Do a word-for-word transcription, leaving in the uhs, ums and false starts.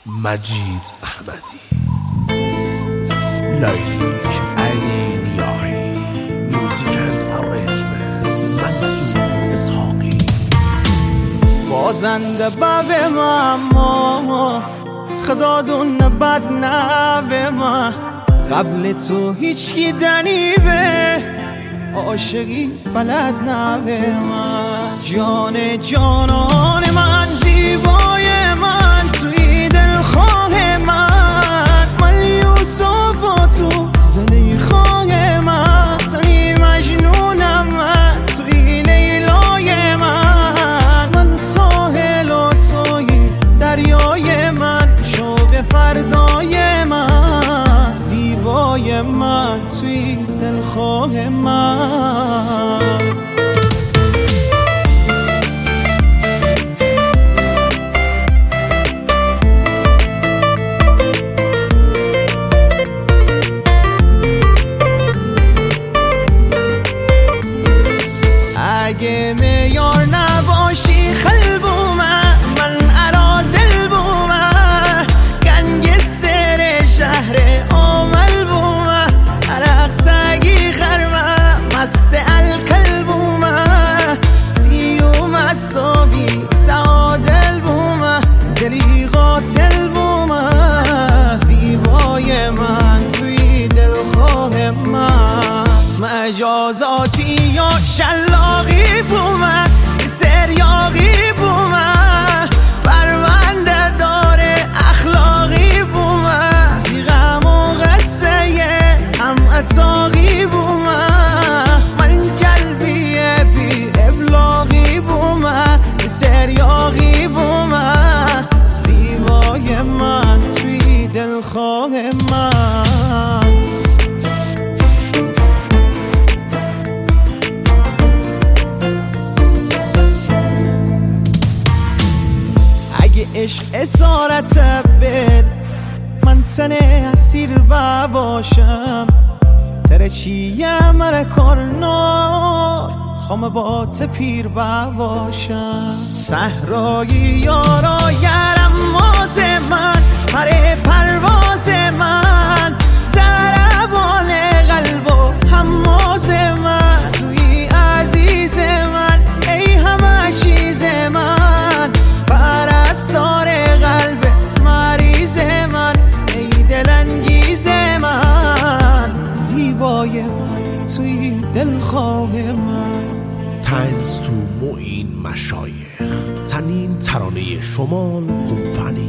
مجید احمدی، لیلیک علی نیاهی، میوزیک اند ارنجمنت منصور اسحاقی. بازنده بب ما خدا دون بد نبه ما، قبل تو هیچ کی دنیبه عاشقی بلد نبه من. جان جانان من، زیبای من، توی دلخواه من، من یوسف و تو زلیخای من، تنی مجنونم من، توی لیلای من، من ساحل و توی دریای من، شوق فردای من، زیبای من، توی دلخواه من. اگه میار نباشی خلبومه، من ارازل بومه، گنگستر شهر آمل بومه، عرق سگی خرمه، مست الکل بومه، سیوم اصابی تعادل بومه، دلی قاتل بومه، زیبای من، توی دلخواه من، مجازاتی یا شلاقی بومه، سریاقی بومه، پرونده داره اخلاقی بومه، تیغم و قصه هم اتاقی بومه، من جلبیه بی ابلاغی بومه، سریاقی بومه، زیبای من، توی دلخواه من. عشق اسارت بل، من تنه اسیر باشم، تره چیه مره کارنار، خام با تپیر باشم، صحرایی یارا یرم ماز من، پره پرواز من، زربان قلب و هماز من، توی عزیز من، ای همه چیز من، پرستار قلب مریض من، ای دلانگیز من، زیبای من، توی دلخواه من. تنز تو معین مشایخ، تنین ترانه شمال کمپانی.